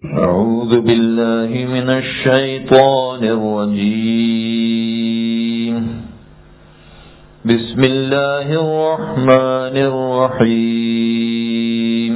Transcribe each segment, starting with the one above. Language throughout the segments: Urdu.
أعوذ بالله من الشيطان الرجيم. بسم الله الرحمن الرحيم.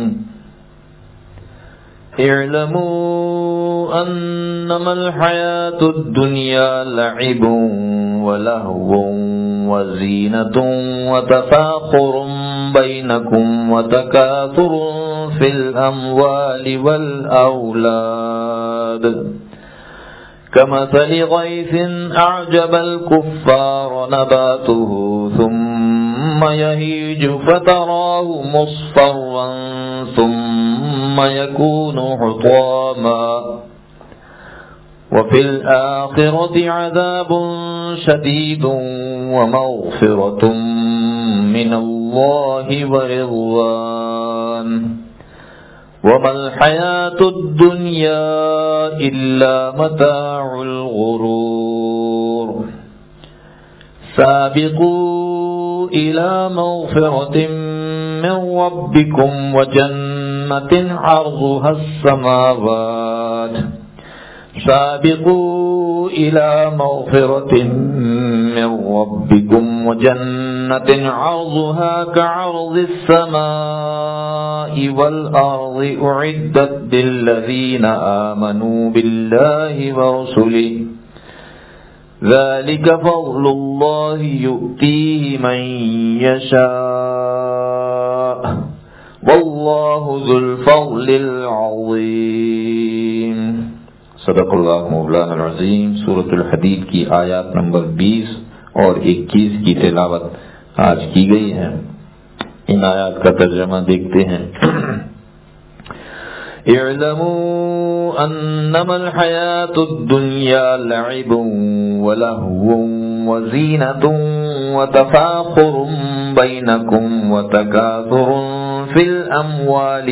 اعلموا أنما الحياة الدنيا لعب ولهو وزينة وتفاخر بينكم وتكاثر في الأموال والأولاد كمثل غيث أعجب الكفار نباته ثم يهيج فتراه مصفرا ثم يكون حطاما وفي الآخرة عذاب شديد ومغفرة من الله ورضوان وما الحياة الدنيا إلا متاع الغرور. سابقوا إلى مغفرة من ربكم وجنة عرضها السماوات سابقوا إلى مغفرة من ربكم وجنة عرضها كعرض السماء والأرض أعدت للذين آمنوا بالله ورسله ذلك فضل الله يؤتيه من يشاء والله ذو الفضل العظيم. صدق اللہ مولانا العظیم. سورۃ الحدید کی آیات نمبر 20 اور 21 کی تلاوت آج کی گئی ہے. ان آیات کا ترجمہ دیکھتے ہیں. اعلموا انما الحیاة الدنیا لعب ولهو وزینة وتفاخر بینکم وتکاثر فی الاموال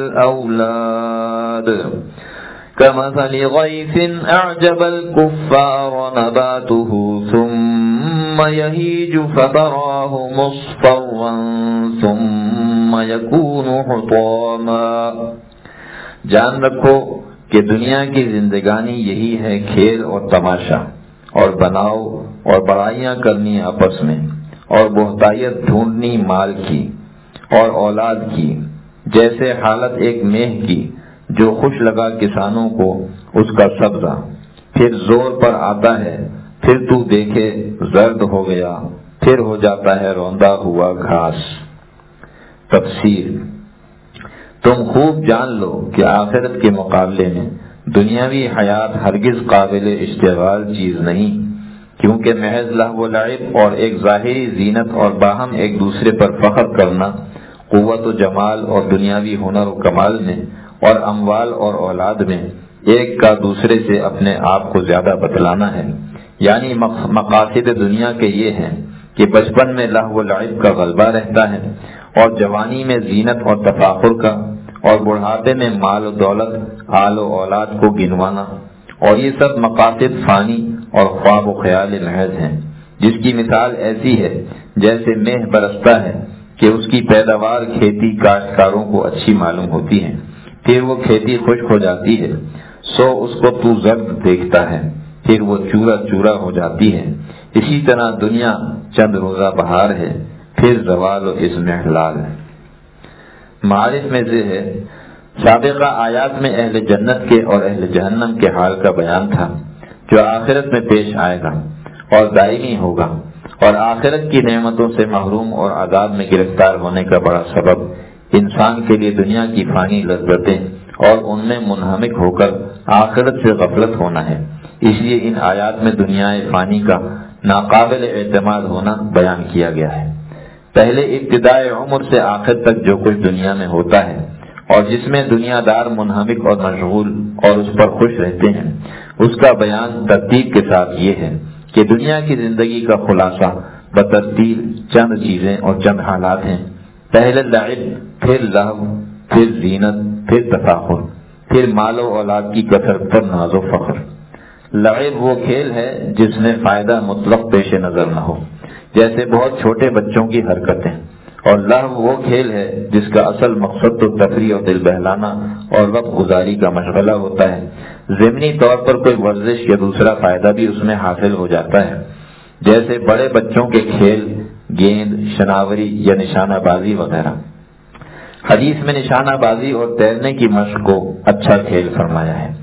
والاولاد كمثل غيث أعجب الكفار نباته ثم يهيج فتراه مصفرا ثم يكون حطاما. جان رکھو کہ دنیا کی زندگانی یہی ہے کھیل اور تماشا اور بناؤ اور بڑائیاں کرنی آپس میں اور بہتائیت ڈھونڈنی مال کی اور اولاد کی، جیسے حالت ایک میہ کی جو خوش لگا کسانوں کو اس کا سبزہ، پھر زور پر آتا ہے، پھر تو دیکھے زرد ہو گیا، پھر ہو جاتا ہے روندا ہوا گھاس. تفسیر: تم خوب جان لو کہ آخرت کے مقابلے میں دنیاوی حیات ہرگز قابل اشتغال چیز نہیں، کیونکہ محض لہو و لعب اور ایک ظاہری زینت اور باہم ایک دوسرے پر فخر کرنا، قوت و جمال اور دنیاوی ہنر و کمال میں اور اموال اور اولاد میں ایک کا دوسرے سے اپنے آپ کو زیادہ بتلانا ہے. یعنی مقاصد دنیا کے یہ ہیں کہ بچپن میں لہو و لعب کا غلبہ رہتا ہے اور جوانی میں زینت اور تفاخر کا، اور بڑھاپے میں مال و دولت، آل و اولاد کو گنوانا، اور یہ سب مقاصد فانی اور خواب و خیال محض ہیں، جس کی مثال ایسی ہے جیسے میہ برستا ہے کہ اس کی پیداوار کھیتی کاشتکاروں کو اچھی معلوم ہوتی ہے، پھر وہ کھیتی خشک ہو جاتی ہے سو اس کو تو زرد دیکھتا ہے، پھر وہ چورا چورا ہو جاتی ہے. اسی طرح دنیا چند روزہ بہار ہے، پھر زوال و عزم حلال ہے. معارف میں سے ہے سابقہ آیات میں اہل جنت کے اور اہل جہنم کے حال کا بیان تھا جو آخرت میں پیش آئے گا اور دائمی ہوگا، اور آخرت کی نعمتوں سے محروم اور عذاب میں گرفتار ہونے کا بڑا سبب انسان کے لیے دنیا کی فانی لذتیں اور ان میں منہمک ہو کر آخرت سے غفلت ہونا ہے. اس لیے ان آیات میں دنیا فانی کا ناقابل اعتماد ہونا بیان کیا گیا ہے. پہلے ابتدائے عمر سے آخر تک جو کچھ دنیا میں ہوتا ہے اور جس میں دنیا دار منہمک اور مشغول اور اس پر خوش رہتے ہیں، اس کا بیان ترتیب کے ساتھ یہ ہے کہ دنیا کی زندگی کا خلاصہ بترتیب چند چیزیں اور چند حالات ہیں. پہلے لعب، پھر لہو، پھر زینت، پھر تفاخر، پھر مال و اولاد کی کثرت پر ناز و فخر. لعب وہ کھیل ہے جس میں فائدہ مطلق پیش نظر نہ ہو، جیسے بہت چھوٹے بچوں کی حرکتیں، اور لہو وہ کھیل ہے جس کا اصل مقصد تو تفریح اور دل بہلانا اور وقت گزاری کا مشغلہ ہوتا ہے. ضمنی طور پر کوئی ورزش یا دوسرا فائدہ بھی اس میں حاصل ہو جاتا ہے، جیسے بڑے بچوں کے کھیل، گیند، شناوری یا نشانہ بازی وغیرہ. حدیث میں نشانہ بازی اور تیرنے کی مشق کو اچھا کھیل فرمایا ہے.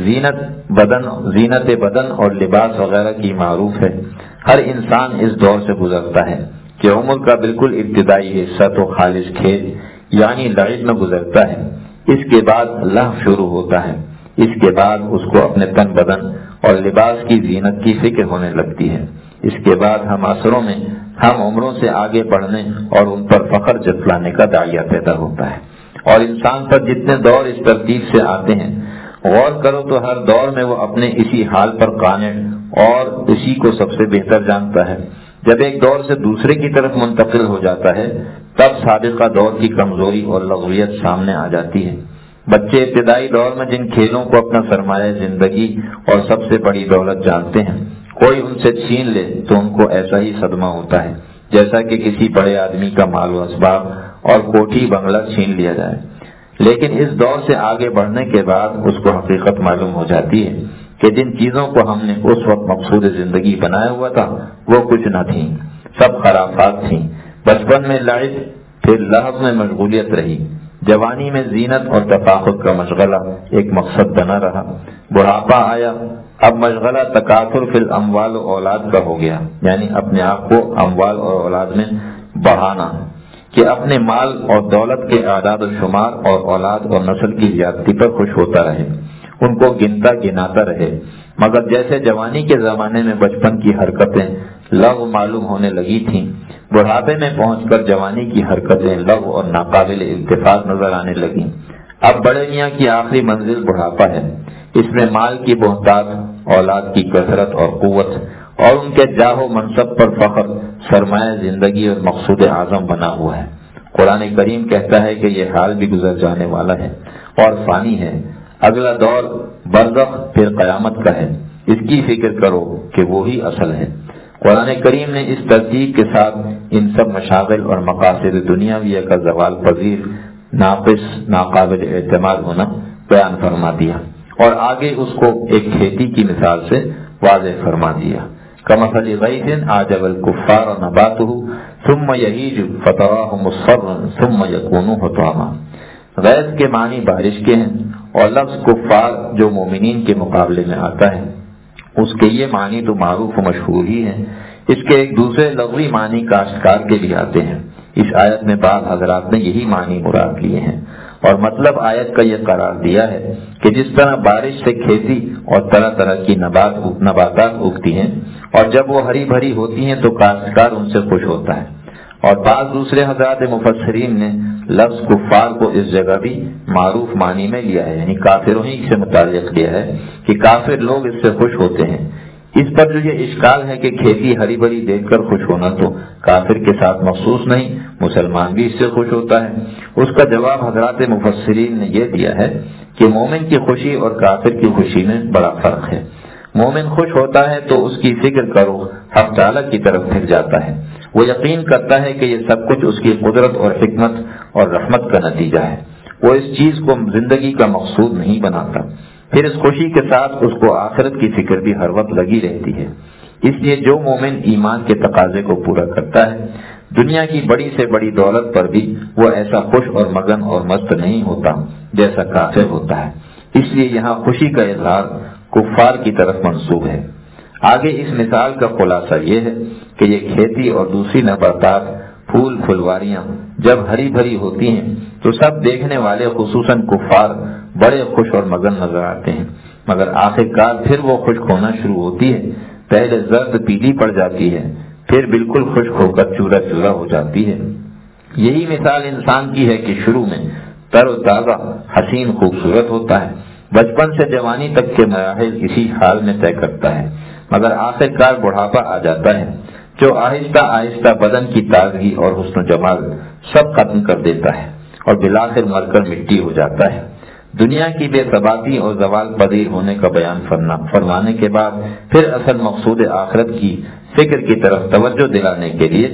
زینت بدن اور لباس وغیرہ کی معروف ہے. ہر انسان اس دور سے گزرتا ہے کہ عمر کا بالکل ابتدائی حصہ تو خالص کھیل یعنی لعب میں گزرتا ہے. اس کے بعد لہو شروع ہوتا ہے. اس کے بعد اس کو اپنے تن بدن اور لباس کی زینت کی فکر ہونے لگتی ہے. اس کے بعد ہم عصروں میں ہم عمروں سے آگے بڑھنے اور ان پر فخر جتلانے کا داعیہ پیدا ہوتا ہے. اور انسان پر جتنے دور اس ترتیب سے آتے ہیں، غور کرو تو ہر دور میں وہ اپنے اسی حال پر قانع اور اسی کو سب سے بہتر جانتا ہے. جب ایک دور سے دوسرے کی طرف منتقل ہو جاتا ہے تب سابقہ دور کی کمزوری اور لغویت سامنے آ جاتی ہے. بچے ابتدائی دور میں جن کھیلوں کو اپنا سرمایہ زندگی اور سب سے بڑی دولت جانتے ہیں، کوئی ان سے چھین لے تو ان کو ایسا ہی صدمہ ہوتا ہے جیسا کہ کسی بڑے آدمی کا مال و اسباب اور کوٹھی بنگلہ چھین لیا جائے. لیکن اس دور سے آگے بڑھنے کے بعد اس کو حقیقت معلوم ہو جاتی ہے کہ جن چیزوں کو ہم نے اس وقت مقصود زندگی بنایا ہوا تھا وہ کچھ نہ تھیں، سب خرافات تھیں. بچپن میں لعب، پھر لہو میں مشغولیت رہی، جوانی میں زینت اور تفاخر کا مشغلہ ایک مقصد بنا رہا. بڑھاپا آیا، اب مشغلہ تکاثر فی الاموال و اولاد کا ہو گیا، یعنی اپنے آپ کو اموال اور اولاد میں بڑھانا، کہ اپنے مال اور دولت کے اعداد و شمار اور اولاد اور نسل کی زیادتی پر خوش ہوتا رہے، ان کو گنتا گناتا رہے. مگر جیسے جوانی کے زمانے میں بچپن کی حرکتیں لغو معلوم ہونے لگی تھیں، بڑھاپے میں پہنچ کر جوانی کی حرکتیں لغو اور ناقابل اتفاق نظر آنے لگیں. اب بڑے میاں کی آخری منزل بڑھاپا ہے. اس میں مال کی بہتات، اولاد کی کثرت اور قوت اور ان کے جاہ و منصب پر فخر سرمایہ زندگی اور مقصود اعظم بنا ہوا ہے. قرآن کریم کہتا ہے کہ یہ حال بھی گزر جانے والا ہے اور فانی ہے. اگلا دور برزخ پھر قیامت کا ہے، اس کی فکر کرو کہ وہی اصل ہے. قرآن کریم نے اس ترتیب کے ساتھ ان سب مشاغل اور مقاصد دنیاویہ کا زوال پذیر، ناقص، ناقابل اعتماد ہونا بیان فرما دیا اور آگے اس کو ایک کھیتی کی مثال سے واضح فرما دیا. کمثل غیث اعجب الکفار نباتہ ثم یہیج فتراہ مصفرا ثم یکون حطاما. غیث کے معنی بارش کے ہیں اور لفظ کفار جو مومنین کے مقابلے میں آتا ہے اس کے یہ معنی تو معروف و مشہور ہی ہیں. اس کے ایک دوسرے لغوی معنی کاشتکار کے بھی آتے ہیں. اس آیت میں بعض حضرات نے یہی معنی مراد لیے ہیں اور مطلب آیت کا یہ قرار دیا ہے کہ جس طرح بارش سے کھیتی اور طرح طرح کی نباتات اگتی ہیں اور جب وہ ہری بھری ہوتی ہیں تو کاشتکار ان سے خوش ہوتا ہے. اور بعض دوسرے حضرات مفسرین نے لفظ کفار کو اس جگہ بھی معروف معنی میں لیا ہے، یعنی کافروں ہی سے متعلق لیا ہے کہ کافر لوگ اس سے خوش ہوتے ہیں. اس پر جو یہ اشکال ہے کہ کھیتی ہری بھری دیکھ کر خوش ہونا تو کافر کے ساتھ مخصوص نہیں، مسلمان بھی اس سے خوش ہوتا ہے. اس کا جواب حضرات مفسرین نے یہ دیا ہے کہ مومن کی خوشی اور کافر کی خوشی میں بڑا فرق ہے. مومن خوش ہوتا ہے تو اس کی فکر کرو حق تعالی کی طرف پھر جاتا ہے. وہ یقین کرتا ہے کہ یہ سب کچھ اس کی قدرت اور حکمت اور رحمت کا نتیجہ ہے. وہ اس چیز کو زندگی کا مقصود نہیں بناتا. پھر اس خوشی کے ساتھ اس کو آخرت کی فکر بھی ہر وقت لگی رہتی ہے. اس لیے جو مومن ایمان کے تقاضے کو پورا کرتا ہے دنیا کی بڑی سے بڑی دولت پر بھی وہ ایسا خوش اور مگن اور مست نہیں ہوتا جیسا کافر ہوتا ہے. اس لیے یہاں خوشی کا اظہار کفار کی طرف منسوب ہے. آگے اس مثال کا خلاصہ یہ ہے کہ یہ کھیتی اور دوسری نباتات، پھول پھلواریاں جب ہری بھری ہوتی ہیں تو سب دیکھنے والے خصوصاً کفار بڑے خوش اور مگن نظر آتے ہیں. مگر آخرکار پھر وہ خشک ہونا شروع ہوتی ہے. پہلے زرد پیلی پڑ جاتی ہے، پھر بالکل خشک ہو کر چورا چورا ہو جاتی ہے. یہی مثال انسان کی ہے کہ شروع میں تر و تازہ، حسین، خوبصورت ہوتا ہے. بچپن سے جوانی تک کے مراحل اسی حال میں طے کرتا ہے، مگر آخرکار بڑھاپا آ جاتا ہے جو آہستہ آہستہ بدن کی تازگی اور حسن و جمال سب ختم کر دیتا ہے اور بالآخر مر کر مٹی ہو جاتا ہے. دنیا کی بے ثباتی اور زوال پذیر ہونے کا بیان فرمانے کے بعد پھر اصل مقصود آخرت کی فکر کی طرف توجہ دلانے کے لیے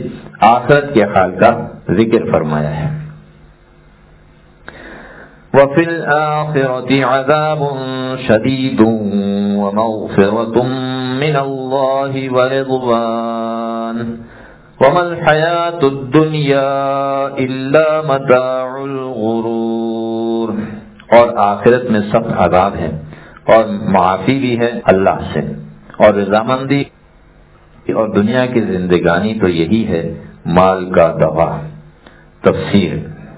آخرت کے حال کا ذکر فرمایا ہے۔ وَفِي الْآخِرَةِ عَذَابٌ شَدِيدٌ وَمَغْفِرَةٌ مِّنَ اللَّهِ وَرِضْوَانٌ وَمَا الْحَيَاةُ الدُّنْيَا إِلَّا مَتَاعُ الْغُرُورِ۔ اور آخرت میں سخت عذاب ہے اور معافی بھی ہے اللہ سے اور رضامندی، اور دنیا کی زندگانی تو یہی ہے مال کا دوا۔ تفسیر،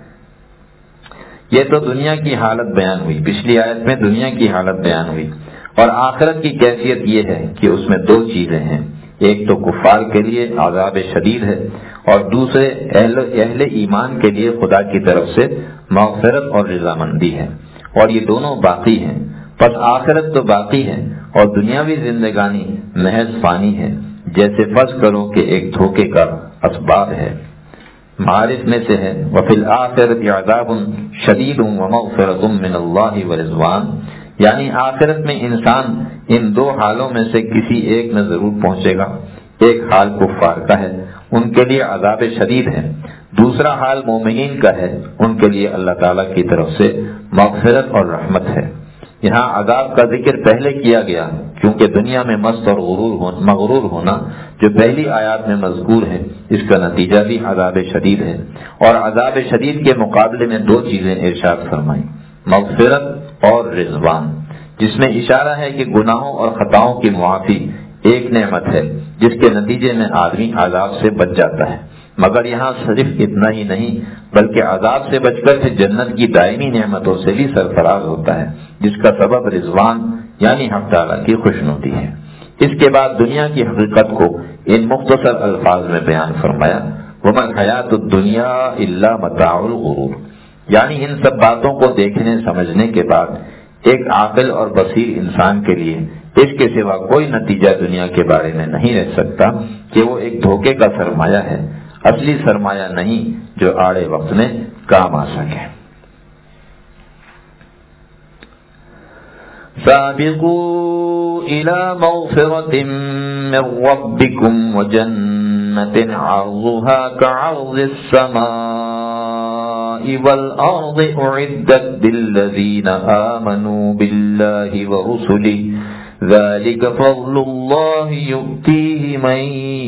یہ تو دنیا کی حالت بیان ہوئی، پچھلی آیت میں دنیا کی حالت بیان ہوئی، اور آخرت کی کیفیت یہ ہے کہ اس میں دو چیزیں ہیں، ایک تو کفار کے لیے عذاب شدید ہے اور دوسرے اہل ایمان کے لیے خدا کی طرف سے مغفرت اور رضامندی ہے، اور یہ دونوں باقی ہیں۔ پس آخرت تو باقی ہے اور دنیاوی زندگانی محض فانی ہے، جیسے فرض کرو کہ ایک دھوکے کا اسباب ہے۔ معارف میں سے ہے وَفِي الْآخِرَةِ عَذَابٌ شَدِيدٌ وَمَغْفِرَةٌ مِّنَ اللَّهِ وَرِضْوَانٌ، یعنی آخرت میں انسان ان دو حالوں میں سے کسی ایک میں ضرور پہنچے گا۔ ایک حال کفار کا ہے، ان کے لیے عذاب شدید ہے، دوسرا حال مومنین کا ہے، ان کے لیے اللہ تعالیٰ کی طرف سے مغفرت اور رحمت ہے۔ یہاں عذاب کا ذکر پہلے کیا گیا کیونکہ دنیا میں مست اور مغرور ہونا جو پہلی آیات میں مذکور ہے، اس کا نتیجہ بھی عذاب شدید ہے، اور عذاب شدید کے مقابلے میں دو چیزیں ارشاد فرمائیں، مغفرت اور رضوان، جس میں اشارہ ہے کہ گناہوں اور خطاؤں کی معافی ایک نعمت ہے جس کے نتیجے میں آدمی عذاب سے بچ جاتا ہے، مگر یہاں صرف اتنا ہی نہیں بلکہ عذاب سے بچ کر پھر جنت کی دائمی نعمتوں سے بھی سرفراز ہوتا ہے، جس کا سبب رضوان یعنی حق تعالیٰ کی خوشنودی ہے۔ اس کے بعد دنیا کی حقیقت کو ان مختصر الفاظ میں بیان فرمایا، وَمَا الْحَيَاةُ الدُّنْيَا إِلَّا مَتَاعُ الْغُرُورِ، یعنی ان سب باتوں کو دیکھنے سمجھنے کے بعد ایک عاقل اور بصیر انسان کے لیے اس کے سوا کوئی نتیجہ دنیا کے بارے میں نہیں رہ سکتا کہ وہ ایک دھوکے کا سرمایہ ہے، اصلی سرمایہ نہیں جو آڑے وقت میں کام آ سکے۔ سابقوا إلى مغفرة من ربكم وجنة عرضها كعرض السماء والأرض أعدت للذين آمنوا بالله ورسله ذلك فضل الله يؤتيه من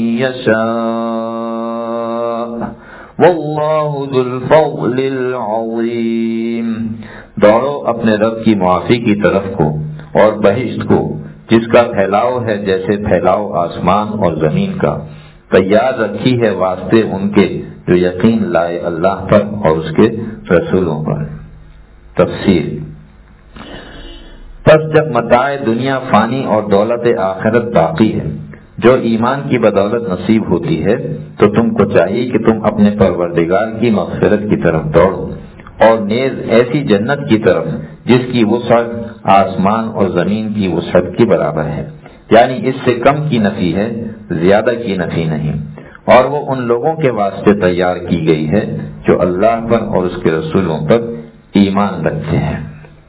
يشاء والله ذو الفضل العظيم۔ دوڑو اپنے رب کی معافی کی طرف کو اور بہشت کو، جس کا پھیلاؤ ہے جیسے پھیلاؤ آسمان اور زمین کا، تیار رکھی ہے واسطے ان کے جو یقین لائے اللہ پر اور اس کے رسولوں پر۔ تفسیر، پس جب متاع دنیا فانی اور دولت آخرت باقی ہے جو ایمان کی بدولت نصیب ہوتی ہے، تو تم کو چاہیے کہ تم اپنے پروردگار کی مغفرت کی طرف دوڑو، اور نیز ایسی جنت کی طرف جس کی وسعت آسمان اور زمین کی وسعت کے برابر ہے، یعنی اس سے کم کی نفی ہے، زیادہ کی نفی نہیں، اور وہ ان لوگوں کے واسطے تیار کی گئی ہے جو اللہ پر اور اس کے رسولوں پر ایمان رکھتے ہیں۔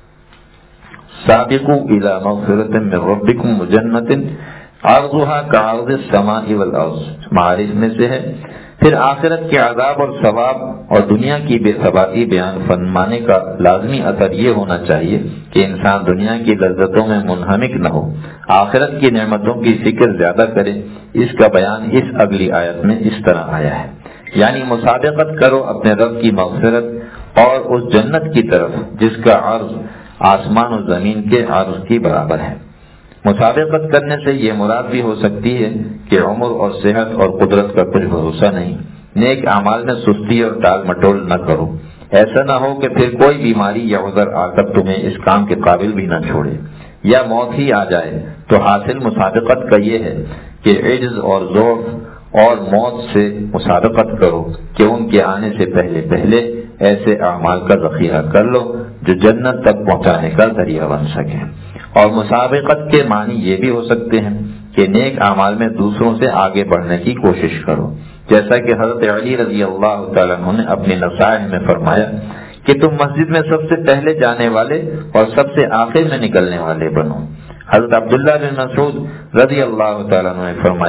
سابقوا الى مغفرۃ من ربکم وجنۃ عرضها كعرض السماء والارض، معارف میں سے ہے۔ پھر آخرت کے عذاب اور ثواب اور دنیا کی بے ثباتی بیان فرمانے کا لازمی اثر یہ ہونا چاہیے کہ انسان دنیا کی لذتوں میں منہمک نہ ہو، آخرت کی نعمتوں کی فکر زیادہ کرے۔ اس کا بیان اس اگلی آیت میں اس طرح آیا ہے، یعنی مسابقت کرو اپنے رب کی مغفرت اور اس جنت کی طرف جس کا عرض آسمان و زمین کے عرض کی برابر ہے۔ مسابقت کرنے سے یہ مراد بھی ہو سکتی ہے کہ عمر اور صحت اور قدرت کا کچھ بھروسہ نہیں، نیک اعمال میں سستی اور ٹال مٹول نہ کرو، ایسا نہ ہو کہ پھر کوئی بیماری یا عذر آ کر تمہیں اس کام کے قابل بھی نہ چھوڑے، یا موت ہی آ جائے۔ تو حاصل مسابقت کا یہ ہے کہ عجز اور ضعف اور موت سے مسابقت کرو کہ ان کے آنے سے پہلے پہلے ایسے اعمال کا ذخیرہ کر لو جو جنت تک پہنچانے کا ذریعہ بن سکے۔ اور مسابقت کے معنی یہ بھی ہو سکتے ہیں کہ نیک اعمال میں دوسروں سے آگے بڑھنے کی کوشش کرو، جیسا کہ حضرت علی رضی اللہ تعالیٰ عنہ نے اپنی نصائح میں فرمایا کہ تم مسجد میں سب سے پہلے جانے والے اور سب سے آخر میں نکلنے والے بنو۔ حضرت عبداللہ بن مسعود رضی اللہ تعالیٰ عنہ نے فرمایا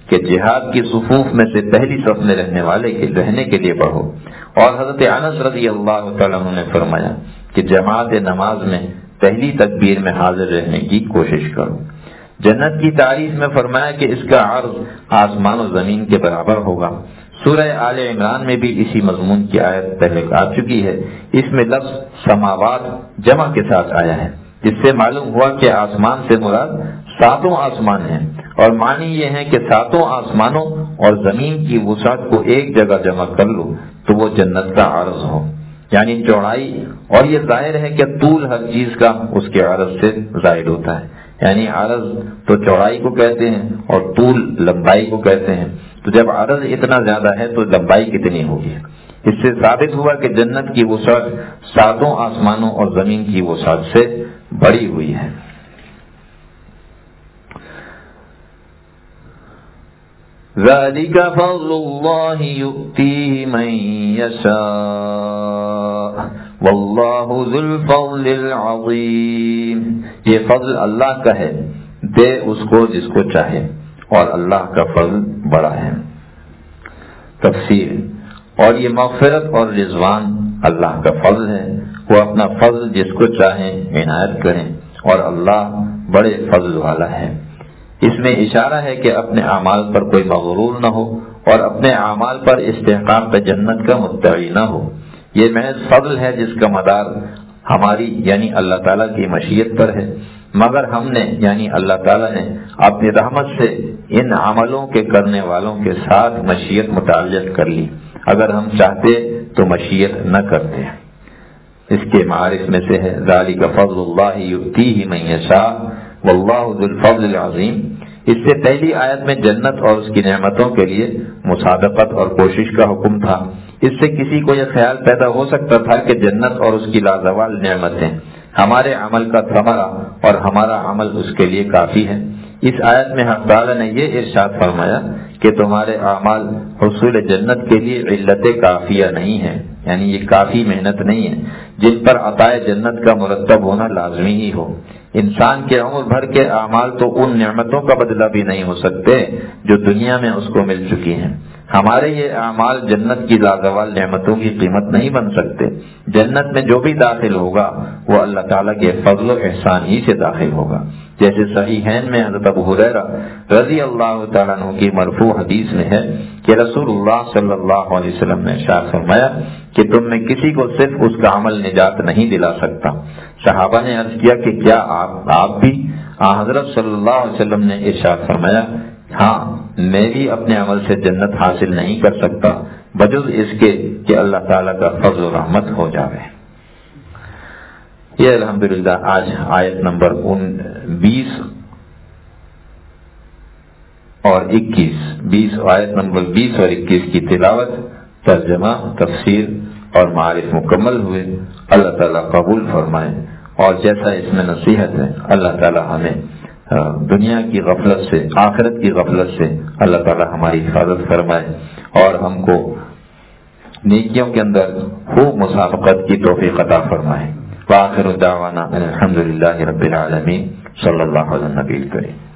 کہ جہاد کی صفوف میں سے پہلی صف میں رہنے کے لیے بڑھو۔ اور حضرت انس رضی اللہ تعالیٰ عنہ نے فرمایا کہ جماعت نماز میں پہلی تکبیر میں حاضر رہنے کی کوشش کرو۔ جنت کی تعریف میں فرمایا کہ اس کا عرض آسمان و زمین کے برابر ہوگا۔ سورہ آل عمران میں بھی اسی مضمون کی آیت پہلے آ چکی ہے۔ اس میں لفظ سماوات جمع کے ساتھ آیا ہے، جس سے معلوم ہوا کہ آسمان سے مراد 7 آسمان ہیں، اور معنی یہ ہے کہ 7 آسمانوں اور زمین کی وسعت کو ایک جگہ جمع کر لو تو وہ جنت کا عرض ہو، یعنی چوڑائی۔ اور یہ ظاہر ہے کہ طول ہر چیز کا اس کے عرض سے ظاہر ہوتا ہے، یعنی عرض تو چوڑائی کو کہتے ہیں اور طول لمبائی کو کہتے ہیں، تو جب عرض اتنا زیادہ ہے تو لمبائی کتنی ہوگی۔ اس سے ثابت ہوا کہ جنت کی وسعت 7 آسمانوں اور زمین کی وسعت سے بڑی ہوئی ہے۔ ذَلِكَ فَضْلُ اللَّهِ يُؤْتِيهِ مَن يَشَاءُ وَاللَّهُ ذُو الْفَضْلِ الْعَظِيمِ، یہ فضل اللہ کا ہے، دے اس کو جس کو چاہے، اور اللہ کا فضل بڑا ہے۔ تفسیر، اور یہ مغفرت اور رضوان اللہ کا فضل ہے، وہ اپنا فضل جس کو چاہیں عنایت کریں، اور اللہ بڑے فضل والا ہے۔ اس میں اشارہ ہے کہ اپنے اعمال پر کوئی مغرور نہ ہو اور اپنے اعمال پر استحقاق جنت کا مدعی نہ ہو۔ یہ محض فضل ہے جس کا مدار ہماری یعنی اللہ تعالیٰ کی مشیت پر ہے، مگر ہم نے یعنی اللہ تعالیٰ نے اپنی رحمت سے ان عملوں کے کرنے والوں کے ساتھ مشیت متعلق کر لی، اگر ہم چاہتے تو مشیت نہ کرتے۔ اس کے معارف میں سے ہے ذالک فضل اللہ یؤتیہ من یشاء واللہ ذو الفضل العظیم۔ اس سے پہلی آیت میں جنت اور اس کی نعمتوں کے لیے مصادقت اور کوشش کا حکم تھا۔ اس سے کسی کو یہ خیال پیدا ہو سکتا تھا کہ جنت اور اس کی لازوال نعمتیں ہمارے عمل کا ثمرہ اور ہمارا عمل اس کے لیے کافی ہے۔ اس آیت میں حق تعالی نے یہ ارشاد فرمایا کہ تمہارے اعمال حصول جنت کے لیے علت کافیہ نہیں ہے، یعنی یہ کافی محنت نہیں ہے جن پر عطائے جنت کا مرتب ہونا لازمی ہی ہو۔ انسان کے عمر بھر کے اعمال تو ان نعمتوں کا بدلہ بھی نہیں ہو سکتے جو دنیا میں اس کو مل چکی ہیں۔ ہمارے یہ اعمال جنت کی لازوال نعمتوں کی قیمت نہیں بن سکتے۔ جنت میں جو بھی داخل ہوگا وہ اللہ تعالیٰ کے فضل و احسان ہی سے داخل ہوگا، جیسے صحیحین میں حضرت ابو ہریرہ رضی اللہ تعالیٰ عنہ کی مرفوع حدیث میں ہے کہ رسول اللہ صلی اللہ علیہ وسلم نے ارشاد فرمایا کہ تم میں کسی کو صرف اس کا عمل نجات نہیں دلا سکتا۔ صحابہ نے عرض کیا کہ کیا آپ بھی؟ حضرت صلی اللہ علیہ وسلم نے ارشاد فرمایا ہاں، میں بھی اپنے عمل سے جنت حاصل نہیں کر سکتا بجز اس کے کہ اللہ تعالیٰ کا فضل و رحمت ہو جاوے۔ یہ الحمدللہ آج آیت نمبر 20 اور 21 آیت نمبر 20 اور 21 کی تلاوت، ترجمہ، تفسیر اور معارف مکمل ہوئے۔ اللہ تعالیٰ قبول فرمائے، اور جیسا اس میں نصیحت ہے اللہ تعالیٰ ہمیں دنیا کی غفلت سے، آخرت کی غفلت سے اللہ تعالیٰ ہماری حفاظت فرمائے، اور ہم کو نیکیوں کے اندر خوب مسابقت کی توفیق عطا فرمائے۔ وآخر دعوانا الحمدللہ رب العالمین، صلی اللہ علیہ نبی کریم۔